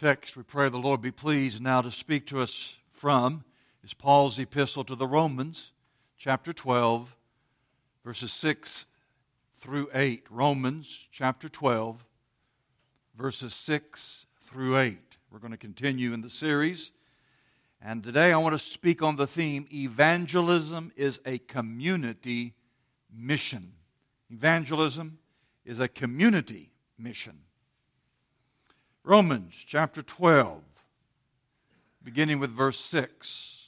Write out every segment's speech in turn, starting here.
text we pray the Lord be pleased now to speak to us from is Paul's epistle to the Romans, chapter 12, verses 6 through 8. Romans, chapter 12, verses 6 through 8. We're going to continue in the series, and today I want to speak on the theme, Evangelism is a Community Mission. Evangelism is a community mission. Romans chapter 12, beginning with verse 6.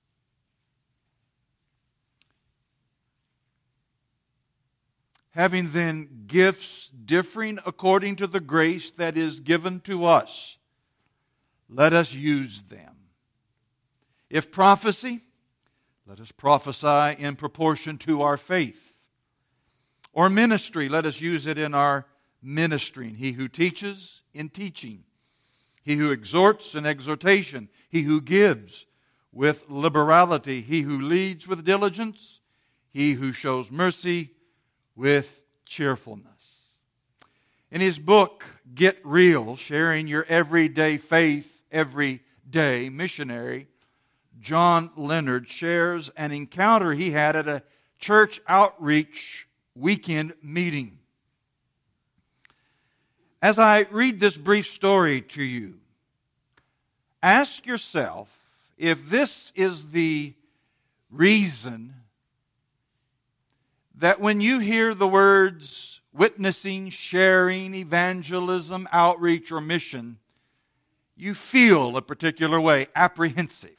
Having then gifts differing according to the grace that is given to us, let us use them. If prophecy, let us prophesy in proportion to our faith. Or ministry, let us use it in our ministering. He who teaches, in teaching. He who exhorts, in exhortation. He who gives, with liberality. He who leads, with diligence. He who shows mercy, with cheerfulness. In his book, Get Real, Sharing Your Everyday Faith Every Day, missionary John Leonard shares an encounter he had at a church outreach weekend meeting. As I read this brief story to you, ask yourself if this is the reason that when you hear the words witnessing, sharing, evangelism, outreach, or mission, you feel a particular way, apprehensive.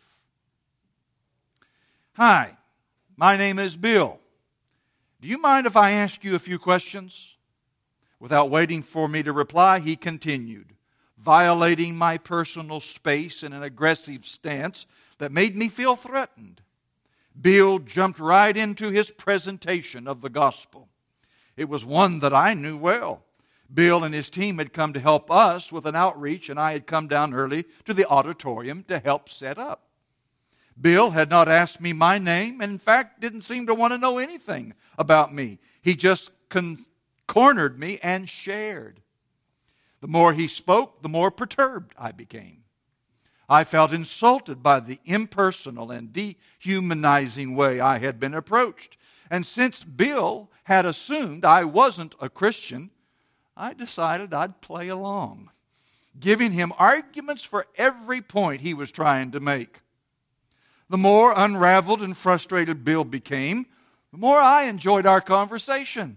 Hi, my name is Bill. Do you mind if I ask you a few questions? Without waiting for me to reply, he continued, violating my personal space in an aggressive stance that made me feel threatened. Bill jumped right into his presentation of the gospel. It was one that I knew well. Bill and his team had come to help us with an outreach, and I had come down early to the auditorium to help set up. Bill had not asked me my name, and in fact didn't seem to want to know anything about me. He just cornered me and shared. The more he spoke, the more perturbed I became. I felt insulted by the impersonal and dehumanizing way I had been approached. And since Bill had assumed I wasn't a Christian, I decided I'd play along, giving him arguments for every point he was trying to make. The more unraveled and frustrated Bill became, the more I enjoyed our conversation.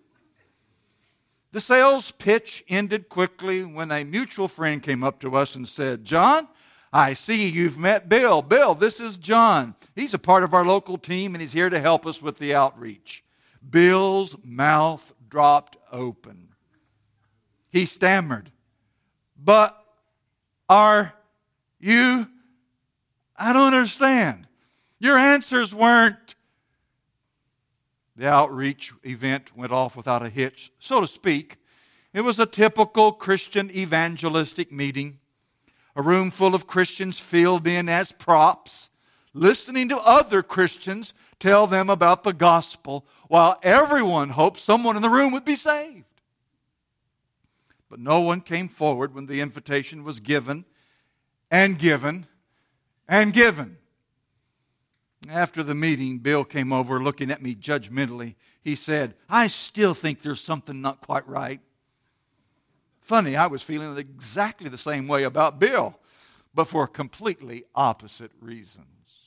The sales pitch ended quickly when a mutual friend came up to us and said, "John, I see you've met Bill. Bill, this is John. He's a part of our local team and he's here to help us with the outreach." Bill's mouth dropped open. He stammered, "But are you... I don't understand. Your answers weren't..." The outreach event went off without a hitch, so to speak. It was a typical Christian evangelistic meeting. A room full of Christians filled in as props, listening to other Christians tell them about the gospel, while everyone hoped someone in the room would be saved. But no one came forward when the invitation was given and given and given. After the meeting, Bill came over looking at me judgmentally. He said, "I still think there's something not quite right." Funny, I was feeling exactly the same way about Bill, but for completely opposite reasons.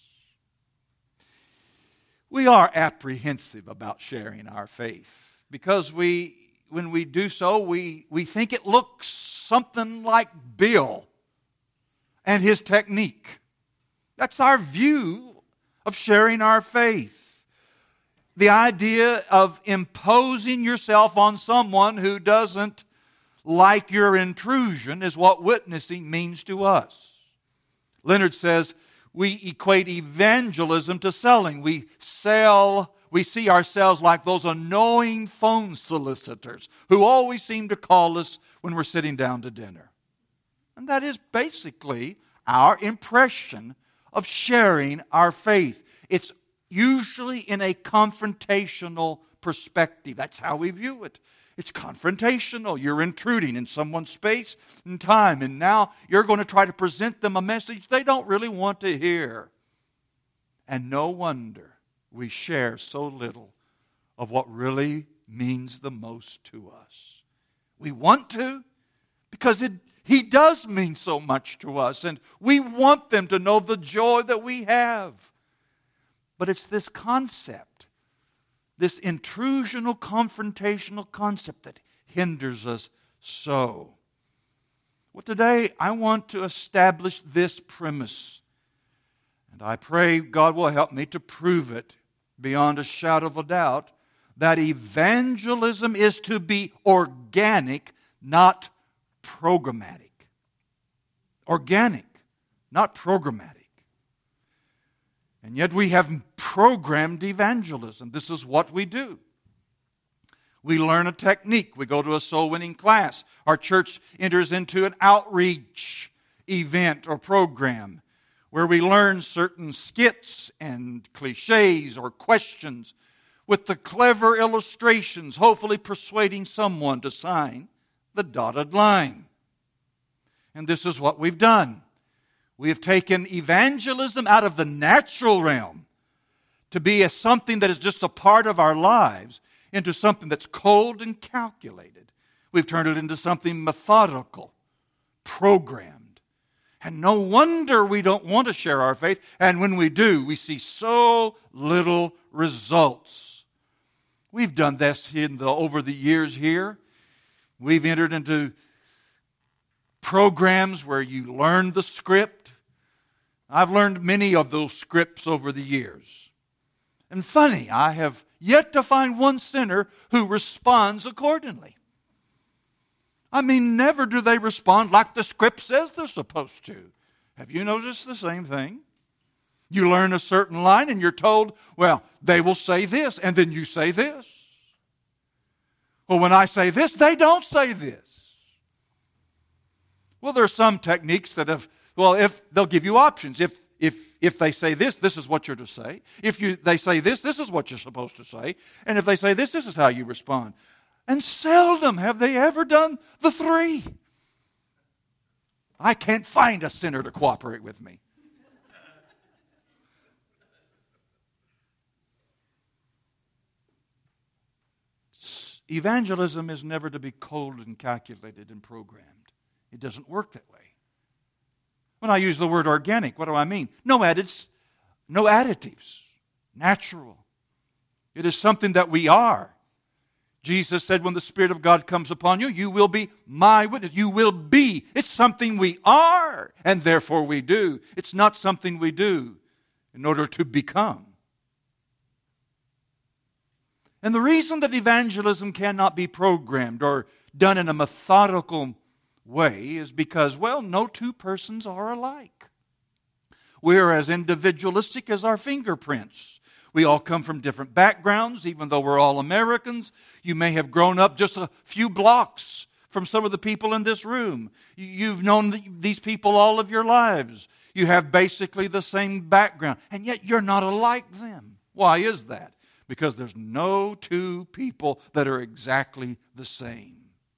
We are apprehensive about sharing our faith because when we do so, we think it looks something like Bill and his technique. That's our view of sharing our faith. The idea of imposing yourself on someone who doesn't like your intrusion is what witnessing means to us. Leonard says we equate evangelism to selling. We see ourselves like those annoying phone solicitors who always seem to call us when we're sitting down to dinner. And that is basically our impression of sharing our faith. It's usually in a confrontational perspective. That's how we view it. It's confrontational. You're intruding in someone's space and time, and now you're going to try to present them a message they don't really want to hear. And no wonder we share so little of what really means the most to us. We want to because He does mean so much to us, and we want them to know the joy that we have. But it's this concept, this intrusional, confrontational concept that hinders us so. Well, today I want to establish this premise, and I pray God will help me to prove it beyond a shadow of a doubt, that evangelism is to be organic, not programmatic. Organic, not programmatic. And yet we have programmed evangelism. This is what we do. We learn a technique. We go to a soul-winning class. Our church enters into an outreach event or program where we learn certain skits and cliches or questions with the clever illustrations, hopefully persuading someone to sign the dotted line. And this is what we've done. We have taken evangelism out of the natural realm to be something that is just a part of our lives into something that's cold and calculated. We've turned it into something methodical, programmed. And no wonder we don't want to share our faith. And when we do, we see so little results. We've done this over the years here. We've entered into programs where you learn the script. I've learned many of those scripts over the years. And funny, I have yet to find one sinner who responds accordingly. I mean, never do they respond like the script says they're supposed to. Have you noticed the same thing? You learn a certain line and you're told, well, they will say this, and then you say this. Well, when I say this, they don't say this. Well, there are some techniques that if they'll give you options. If they say this, this is what you're to say. If they say this, this is what you're supposed to say. And if they say this, this is how you respond. And seldom have they ever done the three. I can't find a sinner to cooperate with me. Evangelism is never to be cold and calculated and programmed. It doesn't work that way. When I use the word organic, what do I mean? No additives, natural. It is something that we are. Jesus said, when the Spirit of God comes upon you, you will be my witness. You will be. It's something we are, and therefore we do. It's not something we do in order to become. And the reason that evangelism cannot be programmed or done in a methodical way is because, well, no two persons are alike. We're as individualistic as our fingerprints. We all come from different backgrounds, even though we're all Americans. You may have grown up just a few blocks from some of the people in this room. You've known these people all of your lives. You have basically the same background, and yet you're not alike them. Why is that? Because there's no two people that are exactly the same.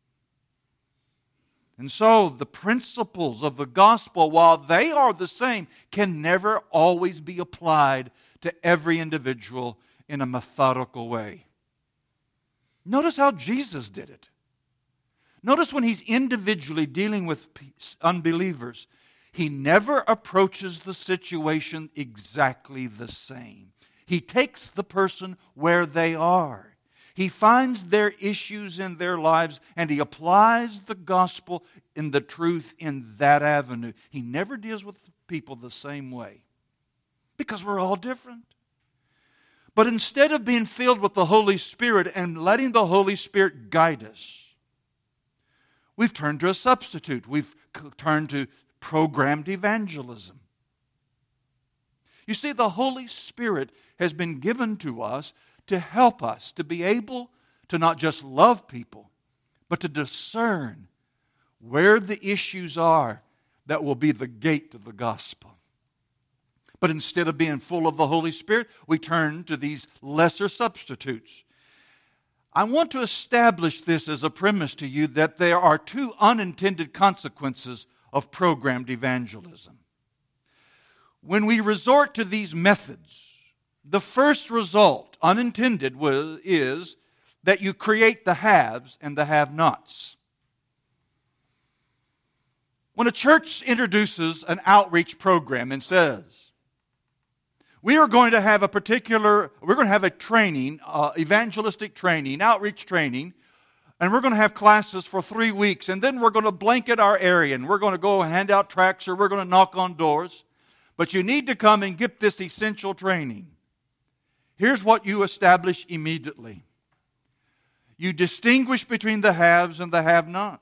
And so the principles of the gospel, while they are the same, can never always be applied to every individual in a methodical way. Notice how Jesus did it. Notice when He's individually dealing with unbelievers, He never approaches the situation exactly the same. He takes the person where they are. He finds their issues in their lives and He applies the gospel in the truth in that avenue. He never deals with people the same way because we're all different. But instead of being filled with the Holy Spirit and letting the Holy Spirit guide us, we've turned to a substitute. We've turned to programmed evangelism. You see, the Holy Spirit has been given to us to help us to be able to not just love people, but to discern where the issues are that will be the gate to the gospel. But instead of being full of the Holy Spirit, we turn to these lesser substitutes. I want to establish this as a premise to you that there are two unintended consequences of programmed evangelism. When we resort to these methods, the first result, unintended, is that you create the haves and the have-nots. When a church introduces an outreach program and says, we're going to have a training, evangelistic training, outreach training, and we're going to have classes for 3 weeks, and then we're going to blanket our area, and we're going to go and hand out tracts, or we're going to knock on doors. But you need to come and get this essential training. Here's what you establish immediately. You distinguish between the haves and the have-nots.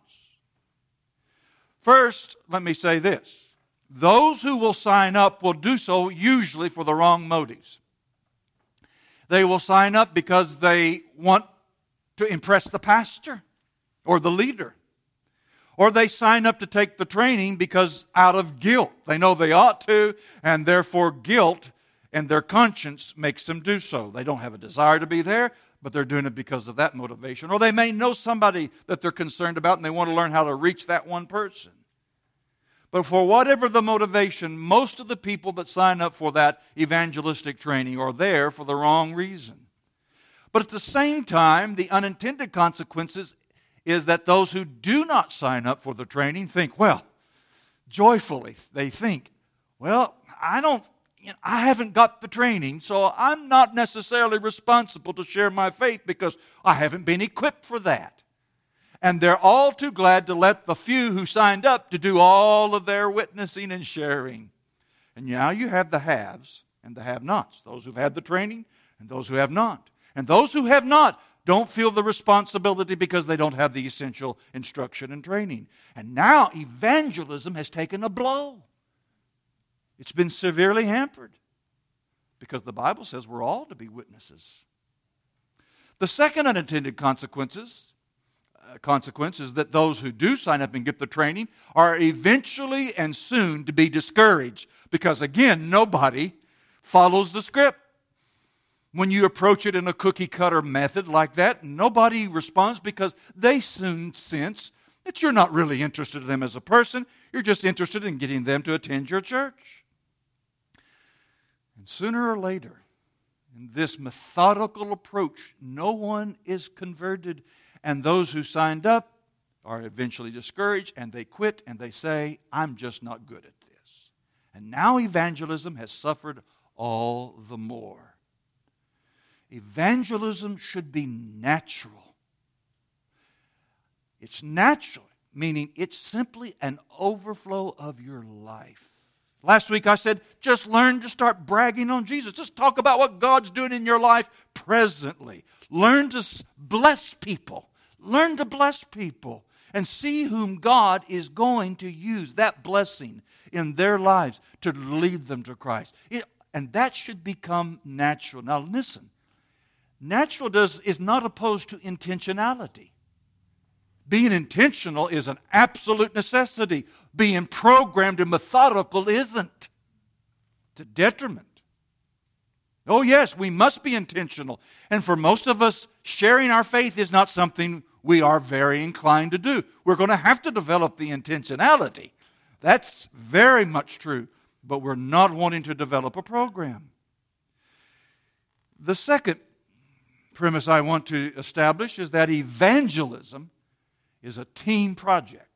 First, let me say this. Those who will sign up will do so usually for the wrong motives. They will sign up because they want to impress the pastor or the leader. Or they sign up to take the training because out of guilt. They know they ought to, and therefore guilt and their conscience makes them do so. They don't have a desire to be there, but they're doing it because of that motivation. Or they may know somebody that they're concerned about and they want to learn how to reach that one person. But for whatever the motivation, most of the people that sign up for that evangelistic training are there for the wrong reason. But at the same time, the unintended consequences is that those who do not sign up for the training think, joyfully, they think, I haven't got the training, so I'm not necessarily responsible to share my faith because I haven't been equipped for that. And they're all too glad to let the few who signed up to do all of their witnessing and sharing. And now you have the haves and the have-nots, those who've had the training and those who have not. And those who have not don't feel the responsibility because they don't have the essential instruction and training. And now evangelism has taken a blow. It's been severely hampered because the Bible says we're all to be witnesses. The second unintended consequence is that those who do sign up and get the training are eventually and soon to be discouraged because, again, nobody follows the script. When you approach it in a cookie-cutter method like that, nobody responds because they soon sense that you're not really interested in them as a person. You're just interested in getting them to attend your church. And sooner or later, in this methodical approach, no one is converted. And those who signed up are eventually discouraged and they quit and they say, I'm just not good at this. And now evangelism has suffered all the more. Evangelism should be natural. It's natural, meaning it's simply an overflow of your life. Last week I said, just learn to start bragging on Jesus. Just talk about what God's doing in your life presently. Learn to bless people. Learn to bless people and see whom God is going to use that blessing in their lives to lead them to Christ. And that should become natural. Now listen, natural is not opposed to intentionality. Being intentional is an absolute necessity. Being programmed and methodical isn't. It's a detriment. Oh yes, we must be intentional. And for most of us, sharing our faith is not something we are very inclined to do. We're going to have to develop the intentionality. That's very much true. But we're not wanting to develop a program. The second premise I want to establish is that evangelism is a team project.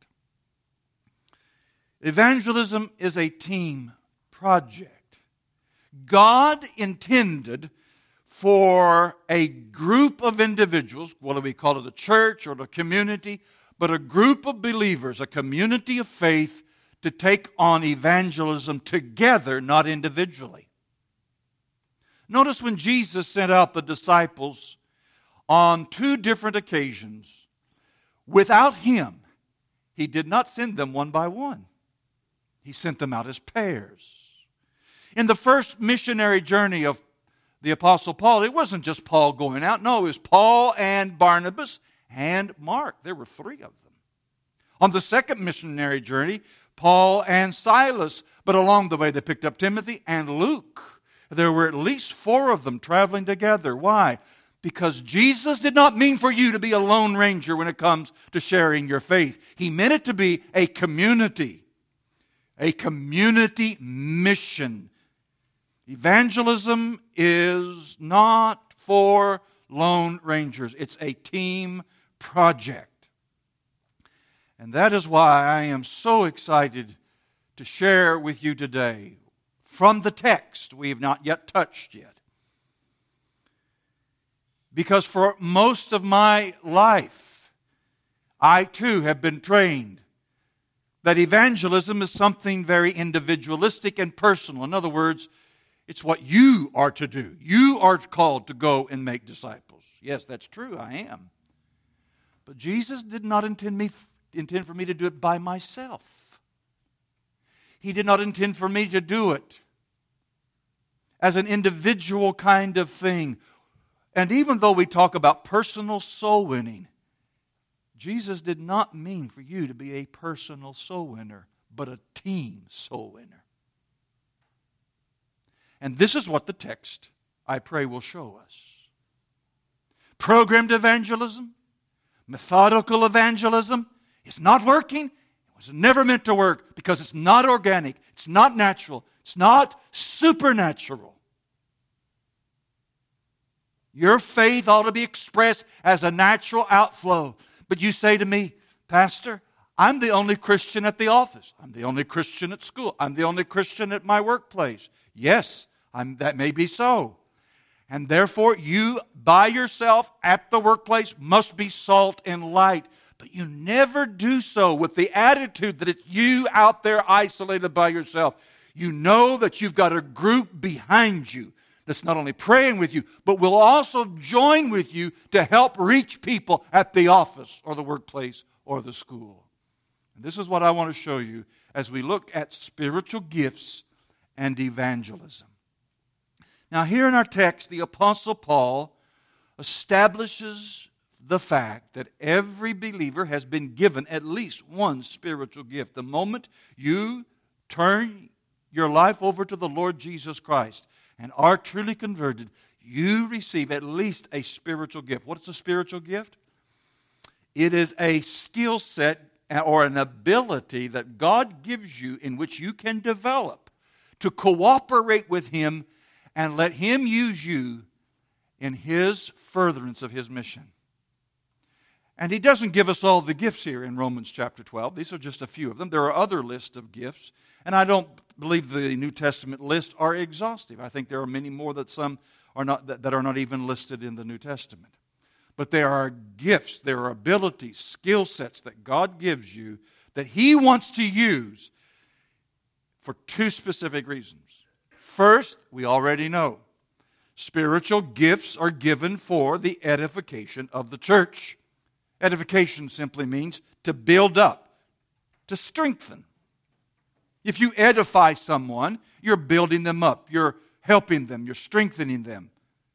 Evangelism is a team project. God intended for a group of individuals, whether we call it a church or a community, but a group of believers, a community of faith, to take on evangelism together, not individually. Notice when Jesus sent out the disciples on 2 different occasions, without Him, He did not send them one by one. He sent them out as pairs. In the first missionary journey of the Apostle Paul, it wasn't just Paul going out. No, it was Paul and Barnabas and Mark. There were 3 of them. On the second missionary journey, Paul and Silas. But along the way, they picked up Timothy and Luke. There were at least 4 of them traveling together. Why? Because Jesus did not mean for you to be a lone ranger when it comes to sharing your faith. He meant it to be a community mission. Evangelism is not for lone rangers. It's a team project. And that is why I am so excited to share with you today from the text we have not yet touched yet. Because for most of my life, I too have been trained that evangelism is something very individualistic and personal. In other words, it's what you are to do. You are called to go and make disciples. Yes, that's true, I am. But Jesus did not intend for me to do it by myself. He did not intend for me to do it as an individual kind of thing. And even though we talk about personal soul winning, Jesus did not mean for you to be a personal soul winner, but a team soul winner. And this is what the text, I pray, will show us. Programmed evangelism, methodical evangelism, is not working. It was never meant to work because it's not organic, it's not natural, it's not supernatural. Your faith ought to be expressed as a natural outflow. But you say to me, Pastor, I'm the only Christian at the office. I'm the only Christian at school. I'm the only Christian at my workplace. Yes, that may be so. And therefore, you by yourself at the workplace must be salt and light. But you never do so with the attitude that it's you out there isolated by yourself. You know that you've got a group behind you that's not only praying with you, but will also join with you to help reach people at the office or the workplace or the school. And this is what I want to show you as we look at spiritual gifts and evangelism. Now, here in our text, the Apostle Paul establishes the fact that every believer has been given at least one spiritual gift. The moment you turn your life over to the Lord Jesus Christ and are truly converted, you receive at least a spiritual gift. What is a spiritual gift? It is a skill set or an ability that God gives you in which you can develop to cooperate with Him and let Him use you in His furtherance of His mission. And He doesn't give us all the gifts here in Romans chapter 12. These are just a few of them. There are other lists of gifts, and I don't believe the New Testament lists are exhaustive. I think there are many more that some are not that are not even listed in the New Testament. But there are gifts, there are abilities, skill sets that God gives you that He wants to use for two specific reasons. First, we already know, spiritual gifts are given for the edification of the church. Edification simply means to build up, to strengthen. If you edify someone, you're building them up, you're helping them, you're strengthening them.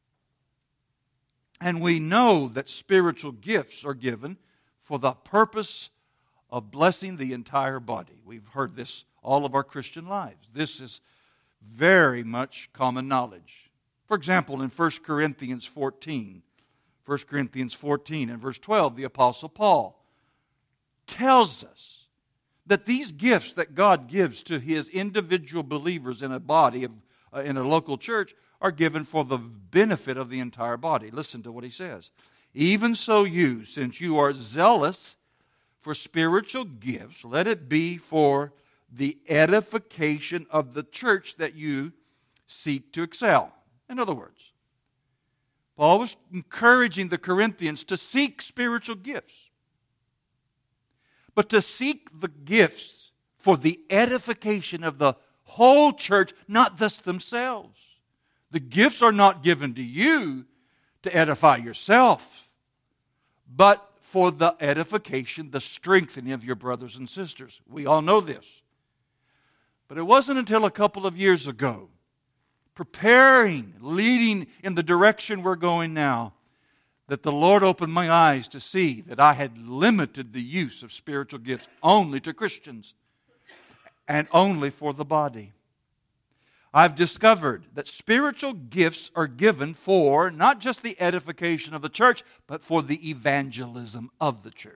And we know that spiritual gifts are given for the purpose of blessing the entire body. We've heard this all of our Christian lives. This is very much common knowledge. For example, in 1 Corinthians 14 and verse 12, the Apostle Paul tells us that these gifts that God gives to His individual believers in a body, in a local church, are given for the benefit of the entire body. Listen to what he says. Even so you, since you are zealous for spiritual gifts, let it be for the edification of the church that you seek to excel. In other words, Paul was encouraging the Corinthians to seek spiritual gifts, but to seek the gifts for the edification of the whole church, not just themselves. The gifts are not given to you to edify yourself, but for the edification, the strengthening of your brothers and sisters. We all know this. But it wasn't until a couple of years ago, preparing, leading in the direction we're going now, that the Lord opened my eyes to see that I had limited the use of spiritual gifts only to Christians and only for the body. I've discovered that spiritual gifts are given for not just the edification of the church, but for the evangelism of the church.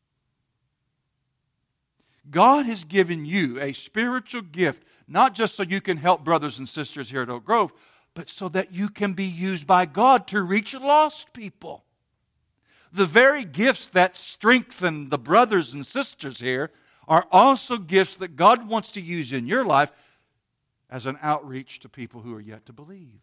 God has given you a spiritual gift, not just so you can help brothers and sisters here at Oak Grove, but so that you can be used by God to reach lost people. The very gifts that strengthen the brothers and sisters here are also gifts that God wants to use in your life as an outreach to people who are yet to believe.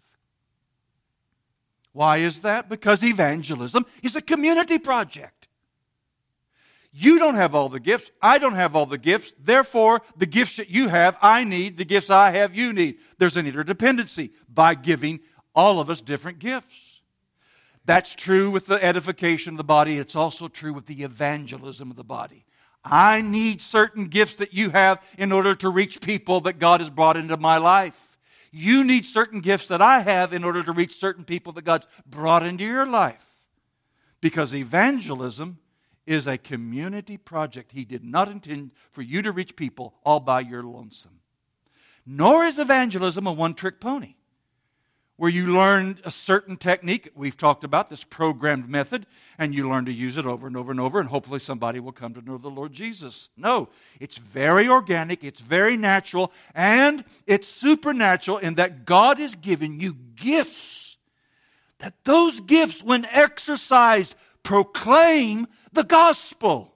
Why is that? Because evangelism is a community project. You don't have all the gifts. I don't have all the gifts. Therefore, the gifts that you have, I need. The gifts I have, you need. There's an interdependency by giving all of us different gifts. That's true with the edification of the body. It's also true with the evangelism of the body. I need certain gifts that you have in order to reach people that God has brought into my life. You need certain gifts that I have in order to reach certain people that God's brought into your life. Because evangelism is a community project. He did not intend for you to reach people all by your lonesome. Nor is evangelism a one-trick pony, where you learn a certain technique. We've talked about this programmed method, and you learn to use it over and over and over, and hopefully somebody will come to know the Lord Jesus. No, it's very organic, it's very natural, and it's supernatural in that God has given you gifts. That those gifts, when exercised, proclaim the gospel.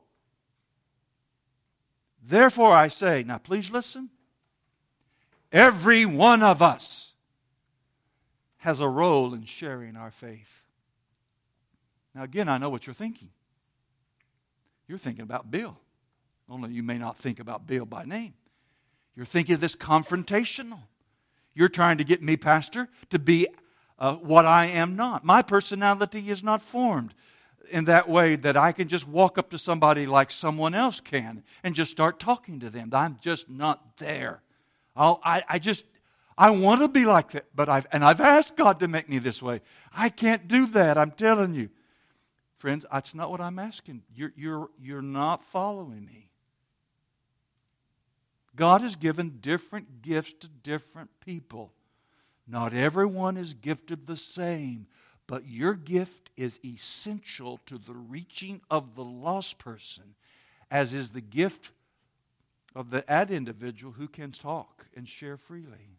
Therefore I say, now please listen, every one of us has a role in sharing our faith. Now again, I know what you're thinking. You're thinking about Bill. Only you may not think about Bill by name. You're thinking of this confrontational. You're trying to get me, Pastor, to be what I am not. My personality is not formed in that way that I can just walk up to somebody like someone else can and just start talking to them. I'm just not there. I want to be like that, but I've asked God to make me this way. I can't do that, I'm telling you. Friends, that's not what I'm asking. You're not following me. God has given different gifts to different people. Not everyone is gifted the same, but your gift is essential to the reaching of the lost person, as is the gift of that individual who can talk and share freely.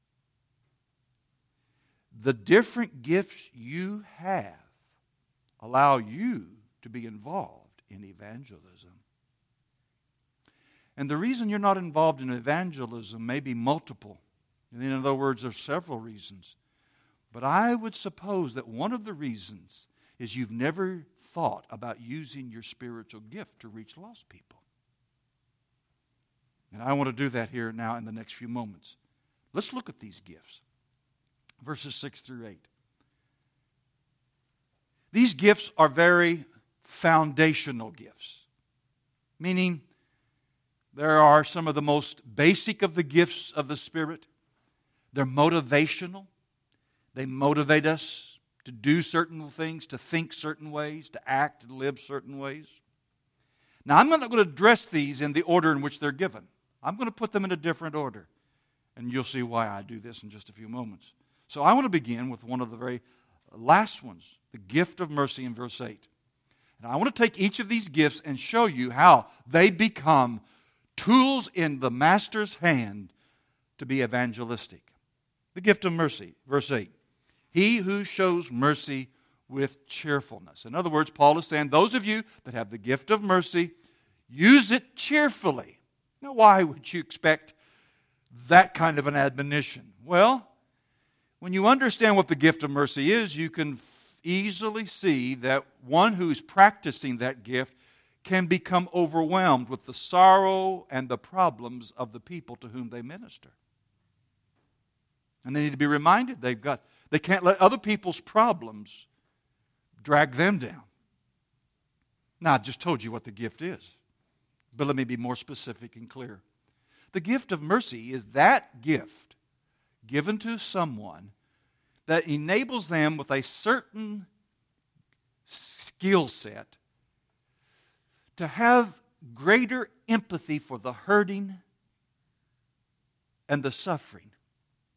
The different gifts you have allow you to be involved in evangelism. And the reason you're not involved in evangelism may be multiple. In other words, there are several reasons. But I would suppose that one of the reasons is you've never thought about using your spiritual gift to reach lost people. And I want to do that here now in the next few moments. Let's look at these gifts. Verses 6 through 8. These gifts are very foundational gifts, meaning there are some of the most basic of the gifts of the Spirit. They're motivational. They motivate us to do certain things, to think certain ways, to act and live certain ways. Now, I'm not going to address these in the order in which they're given. I'm going to put them in a different order, and you'll see why I do this in just a few moments. So I want to begin with one of the very last ones, the gift of mercy in verse 8. And I want to take each of these gifts and show you how they become tools in the Master's hand to be evangelistic. The gift of mercy, verse 8. He who shows mercy with cheerfulness. In other words, Paul is saying, those of you that have the gift of mercy, use it cheerfully. Now, why would you expect that kind of an admonition? Well, when you understand what the gift of mercy is, you can easily see that one who's practicing that gift can become overwhelmed with the sorrow and the problems of the people to whom they minister. And they need to be reminded they can't let other people's problems drag them down. Now, I just told you what the gift is, but let me be more specific and clear. The gift of mercy is that gift given to someone that enables them with a certain skill set to have greater empathy for the hurting and the suffering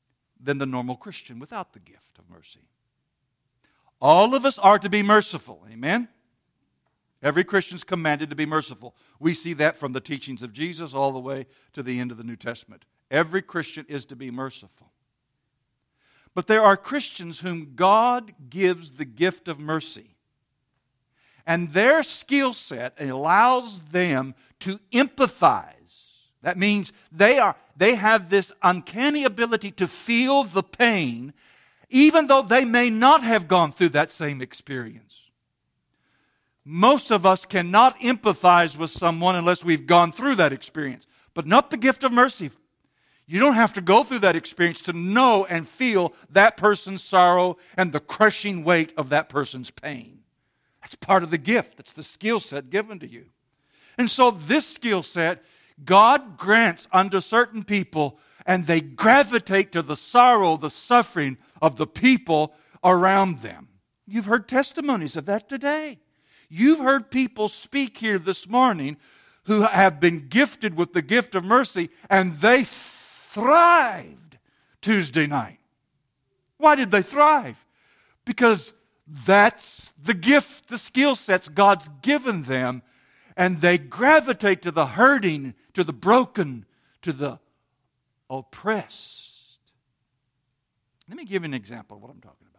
than the normal Christian without the gift of mercy. All of us are to be merciful. Amen? Every Christian is commanded to be merciful. We see that from the teachings of Jesus all the way to the end of the New Testament. Every Christian is to be merciful. But there are Christians whom God gives the gift of mercy. And their skill set allows them to empathize. That means they have this uncanny ability to feel the pain, even though they may not have gone through that same experience. Most of us cannot empathize with someone unless we've gone through that experience, but not the gift of mercy. You don't have to go through that experience to know and feel that person's sorrow and the crushing weight of that person's pain. That's part of the gift. That's the skill set given to you. And so this skill set, God grants unto certain people, and they gravitate to the sorrow, the suffering of the people around them. You've heard testimonies of that today. You've heard people speak here this morning who have been gifted with the gift of mercy, and they thrived Tuesday night. Why did they thrive? Because that's the gift, the skill sets God's given them, and they gravitate to the hurting, to the broken, to the oppressed. Let me give you an example of what I'm talking about.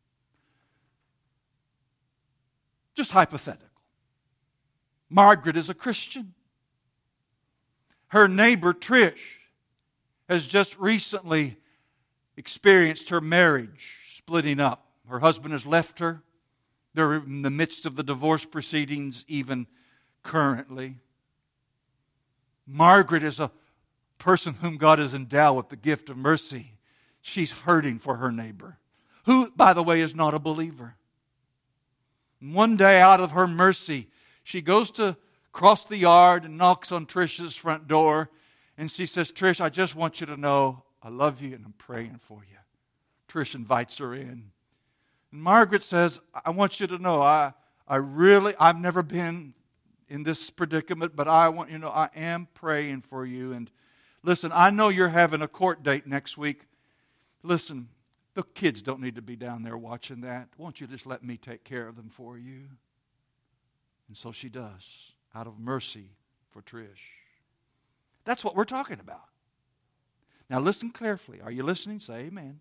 Just hypothetical. Margaret is a Christian. Her neighbor, Trish, has just recently experienced her marriage splitting up. Her husband has left her. They're in the midst of the divorce proceedings even currently. Margaret is a person whom God has endowed with the gift of mercy. She's hurting for her neighbor, who, by the way, is not a believer. And one day, out of her mercy, she goes to cross the yard and knocks on Trish's front door. And she says, Trish, I just want you to know I love you and I'm praying for you. Trish invites her in. And Margaret says, I want you to know I've never been in this predicament, but I want you to know I am praying for you. And listen, I know you're having a court date next week. Listen, the kids don't need to be down there watching that. Won't you just let me take care of them for you? And so she does, out of mercy for Trish. That's what we're talking about. Now listen carefully. Are you listening? Say amen.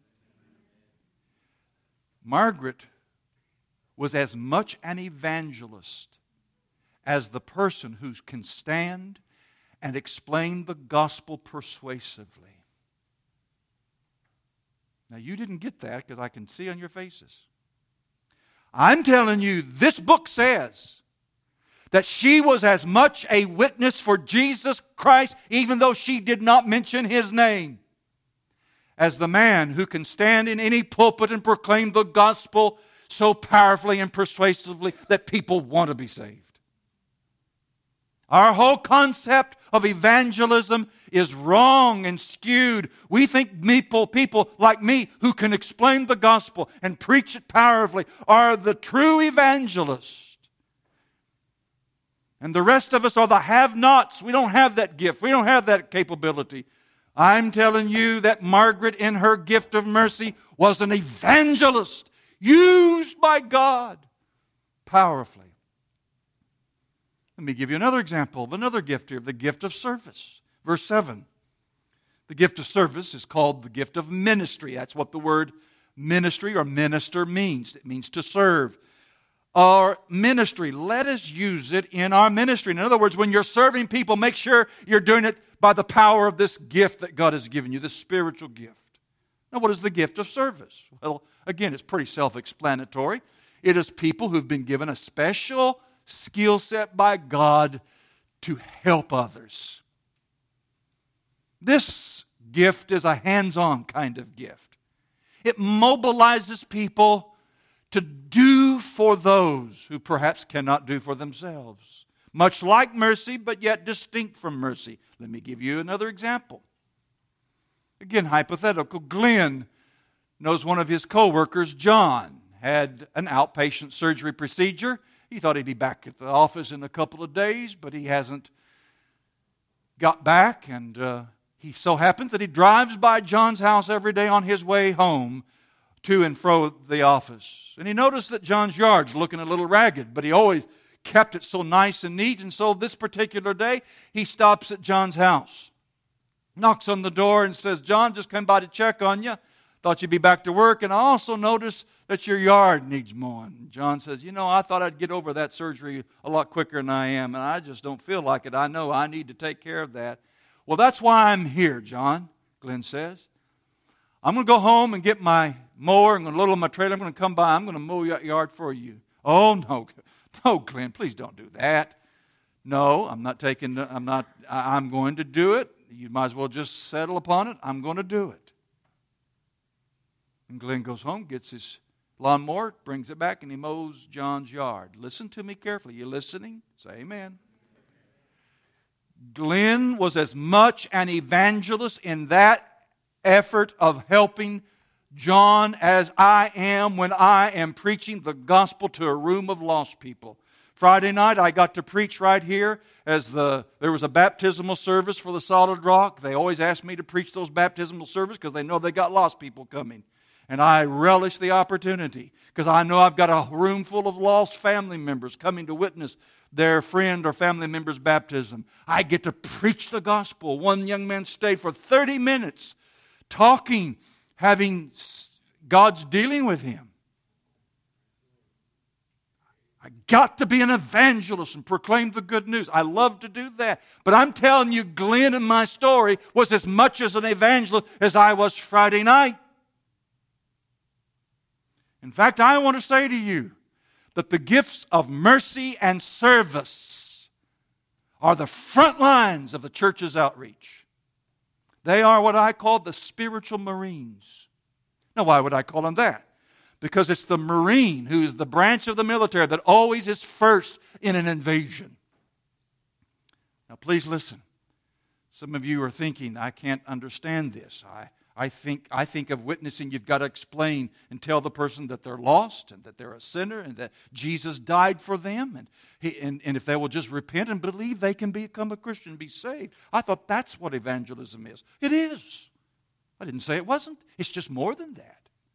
Margaret was as much an evangelist as the person who can stand and explain the gospel persuasively. Now, you didn't get that because I can see on your faces. I'm telling you, this book says that she was as much a witness for Jesus Christ, even though she did not mention His name, as the man who can stand in any pulpit and proclaim the gospel so powerfully and persuasively that people want to be saved. Our whole concept of evangelism is wrong and skewed. We think people like me who can explain the gospel and preach it powerfully are the true evangelists. And the rest of us are the have-nots. We don't have that gift. We don't have that capability. I'm telling you that Margaret, in her gift of mercy, was an evangelist used by God powerfully. Let me give you another example of another gift here, the gift of service. Verse 7. The gift of service is called the gift of ministry. That's what the word ministry or minister means. It means to serve. Our ministry, let us use it in our ministry. In other words, when you're serving people, make sure you're doing it by the power of this gift that God has given you, this spiritual gift. Now, what is the gift of service? Well, again, it's pretty self-explanatory. It is people who've been given a special skill set by God to help others. This gift is a hands-on kind of gift. It mobilizes people to do for those who perhaps cannot do for themselves. Much like mercy, but yet distinct from mercy. Let me give you another example. Again, hypothetical. Glenn knows one of his co-workers, John, had an outpatient surgery procedure. He thought he'd be back at the office in a couple of days, but he hasn't got back, and he so happens that he drives by John's house every day on his way home to and fro the office. And he noticed that John's yard's looking a little ragged, but he always kept it so nice and neat. And so this particular day, he stops at John's house, knocks on the door and says, "John, just came by to check on you. Thought you'd be back to work, and I also noticed that your yard needs mowing." John says, I thought I'd get over that surgery a lot quicker than I am, and I just don't feel like it. I know I need to take care of that. "Well, that's why I'm here, John," Glenn says. "I'm going to go home and get my mower. I'm going to load on my trailer. I'm going to come by. I'm going to mow your yard for you." "Oh, no, Glenn, please don't do that." "No, I'm going to do it. You might as well just settle upon it. I'm going to do it." And Glenn goes home, gets his lawnmower, brings it back, and he mows John's yard. Listen to me carefully. You listening? Say amen. Glenn was as much an evangelist in that effort of helping John as I am when I am preaching the gospel to a room of lost people. Friday night I got to preach right here as there was a baptismal service for the Solid Rock. They always ask me to preach those baptismal services because they know they got lost people coming. And I relish the opportunity because I know I've got a room full of lost family members coming to witness their friend or family member's baptism. I get to preach the gospel. One young man stayed for 30 minutes talking, having God's dealing with him. I got to be an evangelist and proclaim the good news. I love to do that. But I'm telling you, Glenn in my story was as much as an evangelist as I was Friday night. In fact, I want to say to you that the gifts of mercy and service are the front lines of the church's outreach. They are what I call the spiritual Marines. Now, why would I call them that? Because it's the Marine who is the branch of the military that always is first in an invasion. Now, please listen. Some of you are thinking, I can't understand this. I think of witnessing, you've got to explain and tell the person that they're lost and that they're a sinner and that Jesus died for them. And if they will just repent and believe, they can become a Christian and be saved. I thought that's what evangelism is. It is. I didn't say it wasn't. It's just more than that.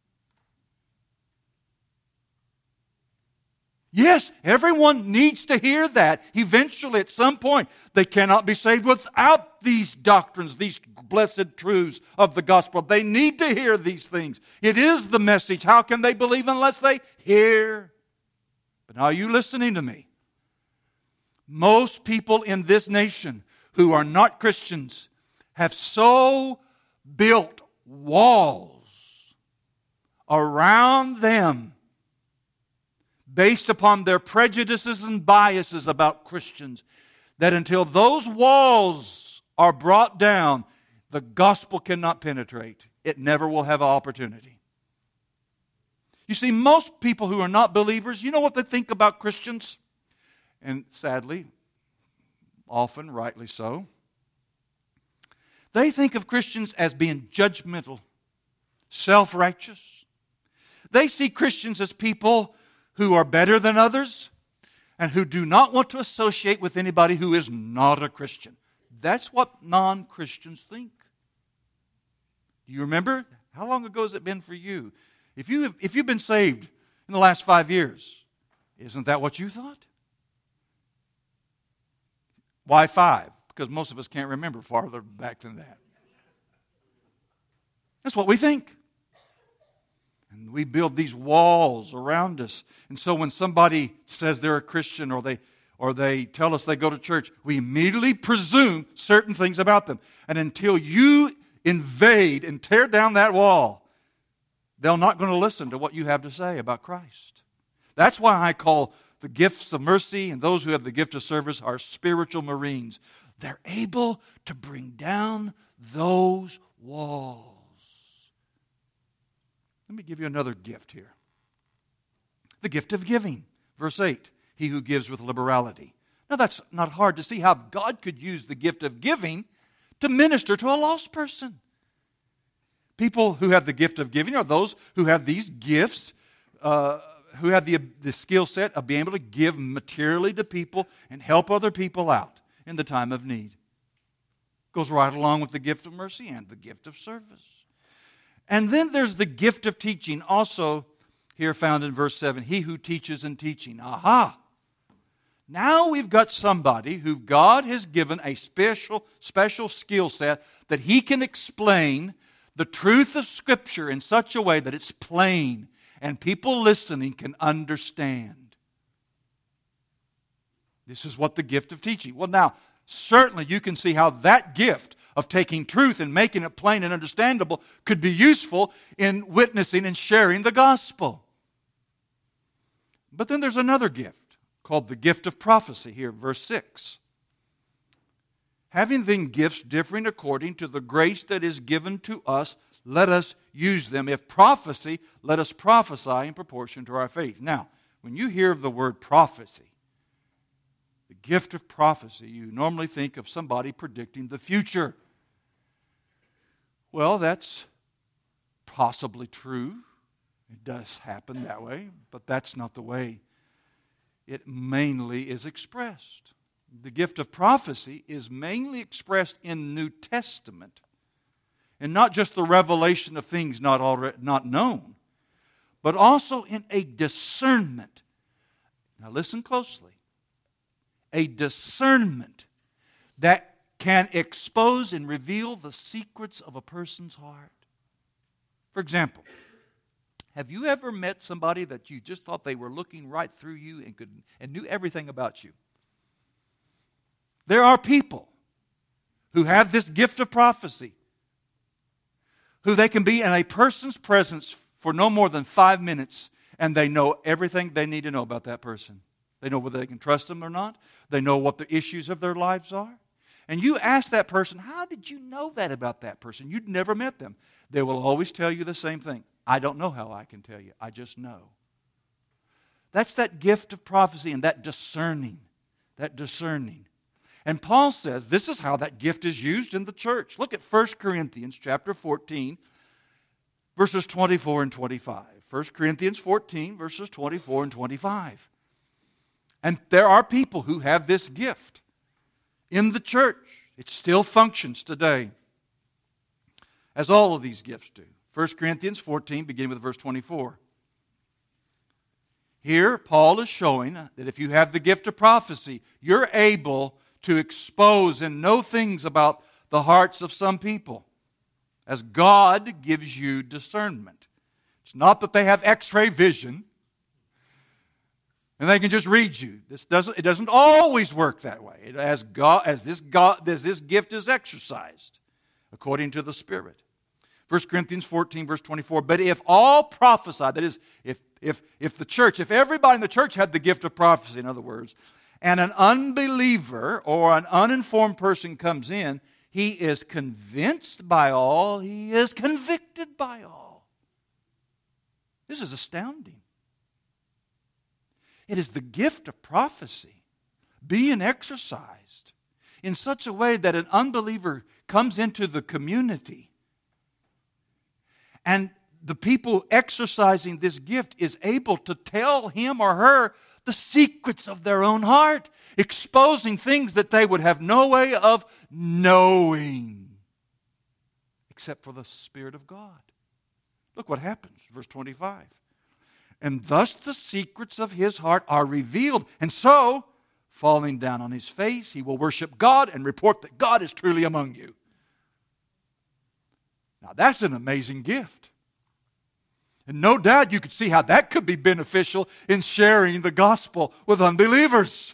Yes, everyone needs to hear that. Eventually, at some point, they cannot be saved without these doctrines, these blessed truths of the gospel. They need to hear these things. It is the message. How can they believe unless they hear? But now, are you listening to me? Most people in this nation who are not Christians have so built walls around them based upon their prejudices and biases about Christians, that until those walls are brought down, the gospel cannot penetrate. It never will have an opportunity. You see, most people who are not believers, you know what they think about Christians? And sadly, often rightly so, they think of Christians as being judgmental, self-righteous. They see Christians as people who are better than others and who do not want to associate with anybody who is not a Christian. That's what non-Christians think. Do you remember? How long ago has it been for you? If you've been saved in the last 5 years, isn't that what you thought? Why 5? Because most of us can't remember farther back than that. That's what we think. And we build these walls around us. And so when somebody says they're a Christian or they tell us they go to church, we immediately presume certain things about them. And until you invade and tear down that wall, they're not going to listen to what you have to say about Christ. That's why I call the gifts of mercy and those who have the gift of service are spiritual Marines. They're able to bring down those walls. Let me give you another gift here. The gift of giving. Verse 8, he who gives with liberality. Now that's not hard to see how God could use the gift of giving to minister to a lost person. People who have the gift of giving are those who have these gifts, who have the skill set of being able to give materially to people and help other people out in the time of need. Goes right along with the gift of mercy and the gift of service. And then there's the gift of teaching, also here found in verse 7. He who teaches and teaching. Aha! Now we've got somebody who God has given a special skill set that he can explain the truth of Scripture in such a way that it's plain and people listening can understand. This is what the gift of teaching. Well, now, certainly you can see how that gift of taking truth and making it plain and understandable could be useful in witnessing and sharing the gospel. But then there's another gift called the gift of prophecy here, verse 6. Having then gifts differing according to the grace that is given to us, let us use them. If prophecy, let us prophesy in proportion to our faith. Now, when you hear of the word prophecy, the gift of prophecy, you normally think of somebody predicting the future. Well, that's possibly true. It does happen that way, but that's not the way it mainly is expressed. The gift of prophecy is mainly expressed in the New Testament, and not just the revelation of things not known, but also in a discernment. Now listen closely. A discernment that can expose and reveal the secrets of a person's heart. For example, have you ever met somebody that you just thought they were looking right through you and knew everything about you? There are people who have this gift of prophecy, who they can be in a person's presence for no more than 5 minutes, and they know everything they need to know about that person. They know whether they can trust them or not. They know what the issues of their lives are. And you ask that person, how did you know that about that person? You'd never met them. They will always tell you the same thing. I don't know how I can tell you. I just know. That's that gift of prophecy and that discerning. And Paul says this is how that gift is used in the church. Look at 1 Corinthians chapter 14, verses 24 and 25. 1 Corinthians 14, verses 24 and 25. And there are people who have this gift in the church. It still functions today, as all of these gifts do. 1 Corinthians 14, beginning with verse 24. Here, Paul is showing that if you have the gift of prophecy, you're able to expose and know things about the hearts of some people, as God gives you discernment. It's not that they have X-ray vision and they can just read you. It doesn't always work that way. As this gift is exercised according to the Spirit. 1 Corinthians 14, verse 24. But if all prophesy, that is, if the church, if everybody in the church had the gift of prophecy, in other words, and an unbeliever or an uninformed person comes in, he is convinced by all, he is convicted by all. This is astounding. It is the gift of prophecy being exercised in such a way that an unbeliever comes into the community, and the people exercising this gift is able to tell him or her the secrets of their own heart, exposing things that they would have no way of knowing except for the Spirit of God. Look what happens, verse 25. And thus the secrets of his heart are revealed. And so, falling down on his face, he will worship God and report that God is truly among you. Now that's an amazing gift. And no doubt you could see how that could be beneficial in sharing the gospel with unbelievers.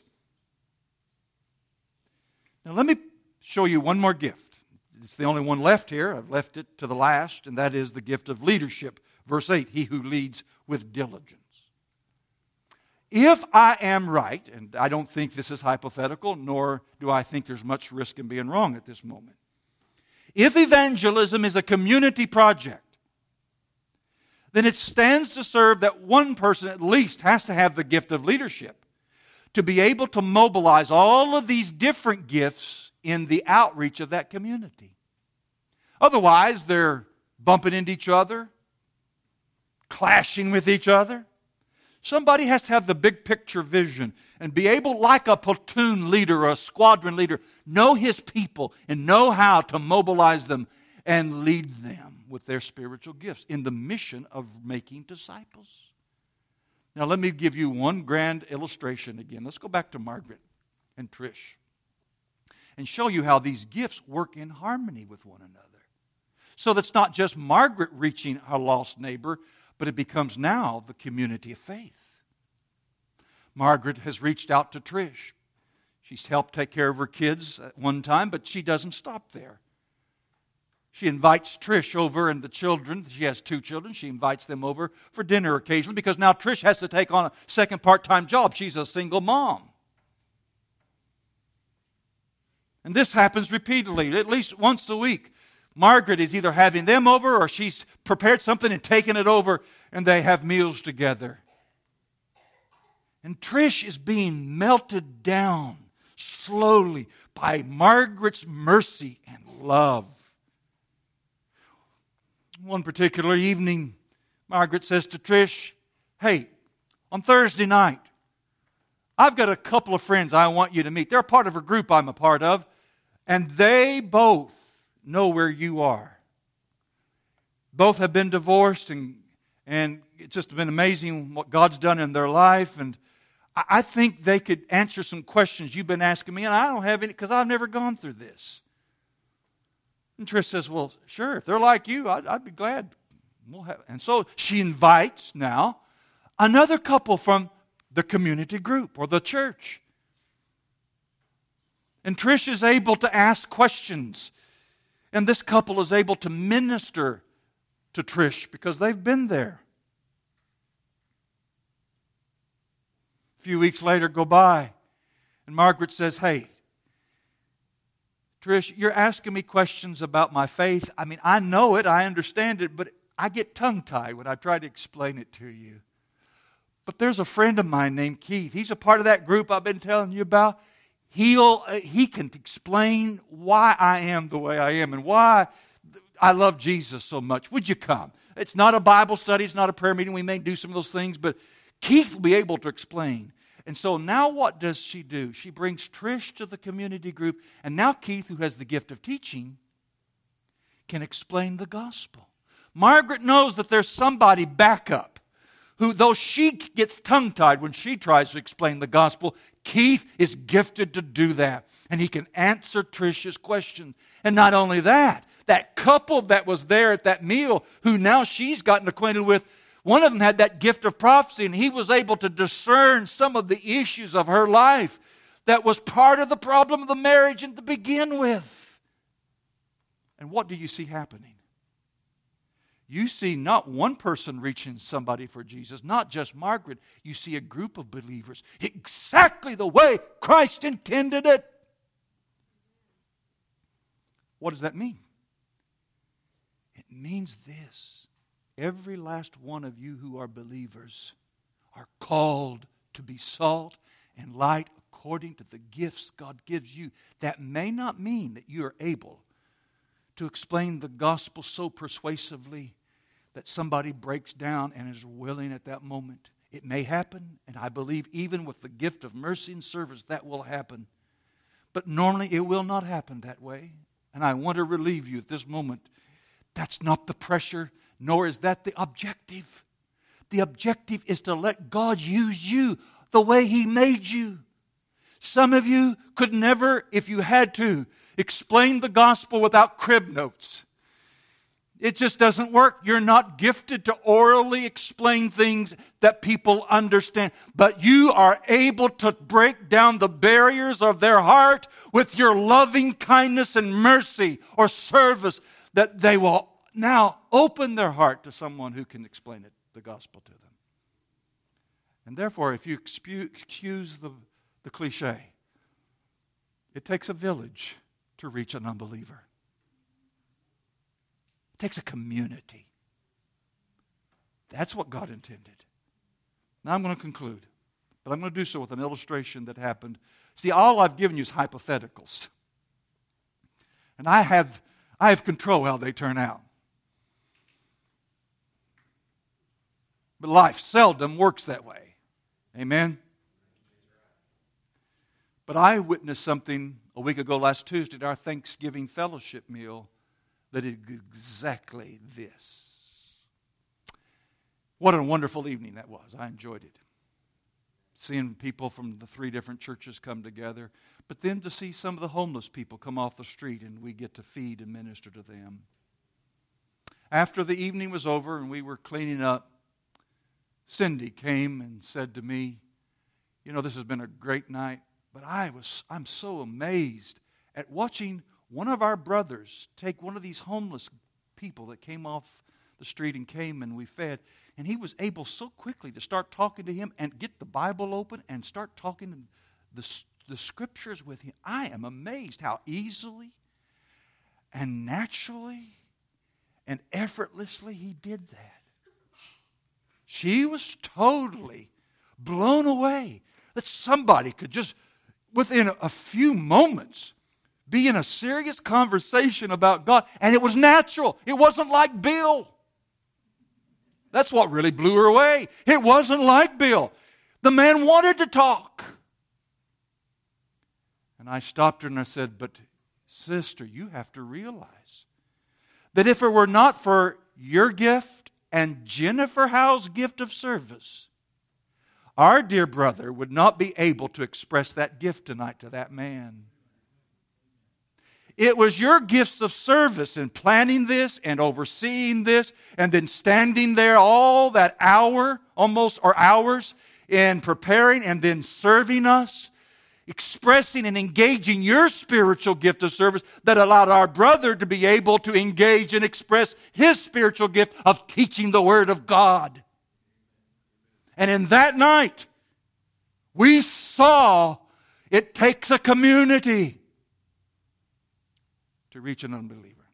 Now let me show you one more gift. It's the only one left here. I've left it to the last, and that is the gift of leadership. Verse 8, he who leads with diligence. If I am right, and I don't think this is hypothetical, nor do I think there's much risk in being wrong at this moment. If evangelism is a community project, then it stands to serve that one person at least has to have the gift of leadership to be able to mobilize all of these different gifts in the outreach of that community. Otherwise, they're bumping into each other, clashing with each other. Somebody has to have the big picture vision and be able, like a platoon leader or a squadron leader, know his people and know how to mobilize them and lead them with their spiritual gifts in the mission of making disciples. Now let me give you one grand illustration again. Let's go back to Margaret and Trish and show you how these gifts work in harmony with one another. So that's not just Margaret reaching her lost neighbor, but it becomes now the community of faith. Margaret has reached out to Trish. She's helped take care of her kids at one time, but she doesn't stop there. She invites Trish over and the children. She has 2 children. She invites them over for dinner occasionally because now Trish has to take on a second part-time job. She's a single mom. And this happens repeatedly, at least once a week. Margaret is either having them over or she's prepared something and taken it over and they have meals together. And Trish is being melted down slowly by Margaret's mercy and love. One particular evening, Margaret says to Trish, "Hey, on Thursday night, I've got a couple of friends I want you to meet. They're a part of a group I'm a part of, and they both know where you are. Both have been divorced, and it's just been amazing what God's done in their life, and I think they could answer some questions you've been asking me, and I don't have any because I've never gone through this." And Trish says, "Well, sure, if they're like you, I'd be glad. And so she invites now another couple from the community group or the church. And Trish is able to ask questions. And this couple is able to minister to Trish because they've been there. A few weeks later go by, and Margaret says, "Hey, Trish, you're asking me questions about my faith. I mean, I know it, I understand it, but I get tongue-tied when I try to explain it to you. But there's a friend of mine named Keith. He's a part of that group I've been telling you about. He can explain why I am the way I am and why I love Jesus so much. Would you come? It's not a Bible study. It's not a prayer meeting. We may do some of those things, but Keith will be able to explain." And so now what does she do? She brings Trish to the community group, and now Keith, who has the gift of teaching, can explain the gospel. Margaret knows that there's somebody back up who, though she gets tongue-tied when she tries to explain the gospel, Keith is gifted to do that. And he can answer Trish's question. And not only that, that couple that was there at that meal, who now she's gotten acquainted with, one of them had that gift of prophecy, and he was able to discern some of the issues of her life that was part of the problem of the marriage to begin with. And what do you see happening? You see not one person reaching somebody for Jesus, not just Margaret. You see a group of believers exactly the way Christ intended it. What does that mean? It means this. Every last one of you who are believers are called to be salt and light according to the gifts God gives you. That may not mean that you are able to explain the gospel so persuasively that somebody breaks down and is willing at that moment. It may happen, and I believe even with the gift of mercy and service that will happen. But normally it will not happen that way. And I want to relieve you at this moment. That's not the pressure, nor is that the objective. The objective is to let God use you the way He made you. Some of you could never, if you had to, explain the gospel without crib notes. It just doesn't work. You're not gifted to orally explain things that people understand. But you are able to break down the barriers of their heart with your loving kindness and mercy or service, that they will now open their heart to someone who can explain it, the gospel to them. And therefore, if you excuse the cliche, it takes a village to reach an unbeliever. It takes a community. That's what God intended. Now I'm going to conclude, but I'm going to do so with an illustration that happened. See, all I've given you is hypotheticals. And I have control how they turn out. But life seldom works that way. Amen? But I witnessed something a week ago last Tuesday at our Thanksgiving fellowship meal that is exactly this. What a wonderful evening that was. I enjoyed it. Seeing people from the 3 different churches come together, but then to see some of the homeless people come off the street and we get to feed and minister to them. After the evening was over and we were cleaning up, Cindy came and said to me, "You know, this has been a great night, but I'm so amazed at watching one of our brothers take one of these homeless people that came off the street and came and we fed, and he was able so quickly to start talking to him and get the Bible open and start talking the Scriptures with him. I am amazed how easily and naturally and effortlessly he did that." She was totally blown away that somebody could just, within a few moments, be in a serious conversation about God. And it was natural. It wasn't like Bill. That's what really blew her away. It wasn't like Bill. The man wanted to talk. And I stopped her and I said, "But sister, you have to realize that if it were not for your gift and Jennifer Howe's gift of service, our dear brother would not be able to express that gift tonight to that man. It was your gifts of service in planning this and overseeing this and then standing there all that hour, almost, or hours, in preparing and then serving us, expressing and engaging your spiritual gift of service that allowed our brother to be able to engage and express his spiritual gift of teaching the Word of God. And in that night, we saw it takes a community to reach an unbeliever.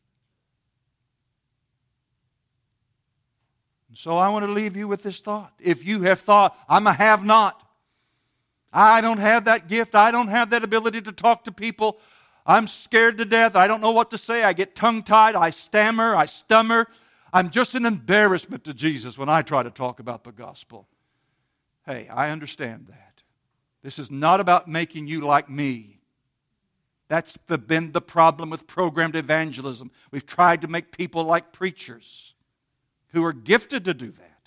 And so I want to leave you with this thought. If you have thought, "I'm a have-not. I don't have that gift. I don't have that ability to talk to people. I'm scared to death. I don't know what to say. I get tongue-tied. I stammer. I stummer. I'm just an embarrassment to Jesus when I try to talk about the gospel." Hey, I understand that. This is not about making you like me. That's been the problem with programmed evangelism. We've tried to make people like preachers who are gifted to do that.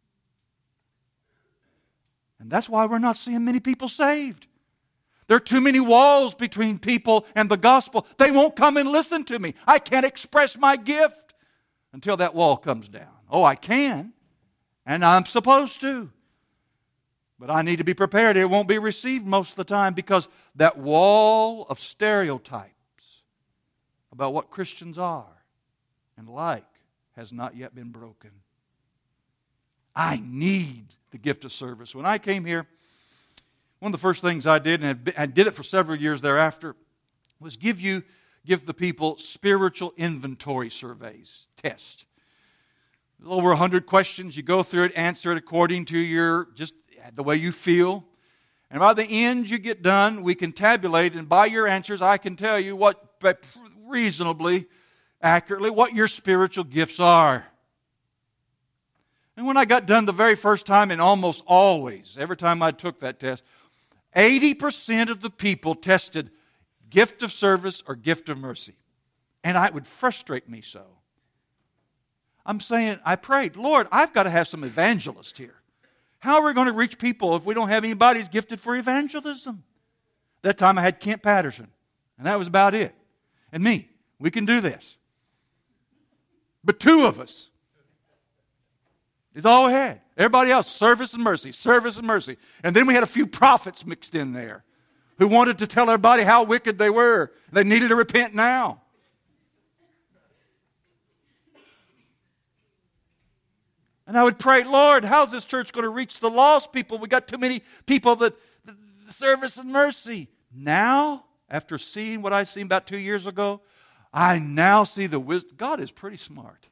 And that's why we're not seeing many people saved. There are too many walls between people and the gospel. They won't come and listen to me. I can't express my gift until that wall comes down. Oh, I can, and I'm supposed to. But I need to be prepared. It won't be received most of the time because that wall of stereotypes about what Christians are and like has not yet been broken. I need the gift of service. When I came here, one of the first things I did, and I did it for several years thereafter, was give the people spiritual inventory surveys, tests. Over 100 questions. You go through it, answer it according to your just the way you feel. And by the end you get done, we can tabulate, and by your answers I can tell you reasonably accurately what your spiritual gifts are. And when I got done the very first time, and almost always, every time I took that test, 80% of the people tested gift of service or gift of mercy. And it would frustrate me so. I'm saying, I prayed, "Lord, I've got to have some evangelists here. How are we going to reach people if we don't have anybody who's gifted for evangelism?" That time I had Kent Patterson, and that was about it. And me. We can do this. But 2 of us is all we had. Everybody else, service and mercy, service and mercy. And then we had a few prophets mixed in there who wanted to tell everybody how wicked they were. They needed to repent now. And I would pray, "Lord, how's this church going to reach the lost people? We got too many people that service and mercy." Now, after seeing what I seen about 2 years ago, I now see the wisdom. God is pretty smart.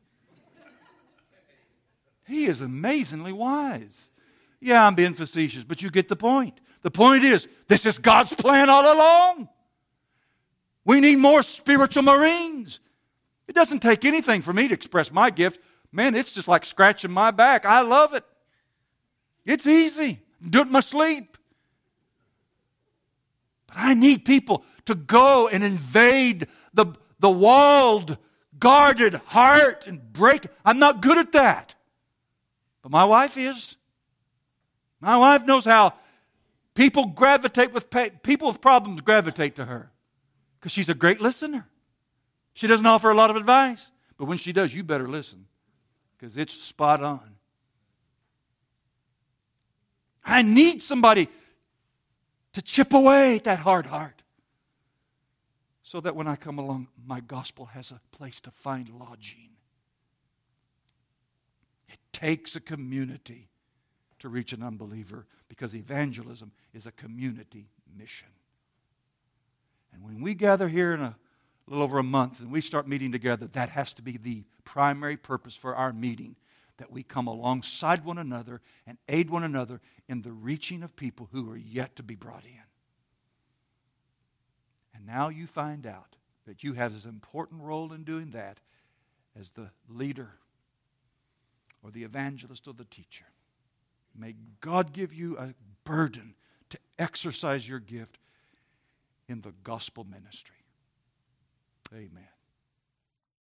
He is amazingly wise. Yeah, I'm being facetious, but you get the point. The point is, this is God's plan all along. We need more spiritual Marines. It doesn't take anything for me to express my gift. Man, it's just like scratching my back. I love it. It's easy. Do it in my sleep. But I need people to go and invade the walled, guarded heart and break. I'm not good at that. But my wife is. My wife knows how people people with problems gravitate to her. Because she's a great listener. She doesn't offer a lot of advice. But when she does, you better listen. Because it's spot on. I need somebody to chip away at that hard heart. So that when I come along, my gospel has a place to find lodging. It takes a community to reach an unbeliever, because evangelism is a community mission. And when we gather here in a little over a month and we start meeting together, that has to be the primary purpose for our meeting, that we come alongside one another and aid one another in the reaching of people who are yet to be brought in. And now you find out that you have as important role in doing that as the leader or the evangelist or the teacher. May God give you a burden to exercise your gift in the gospel ministry. Amen.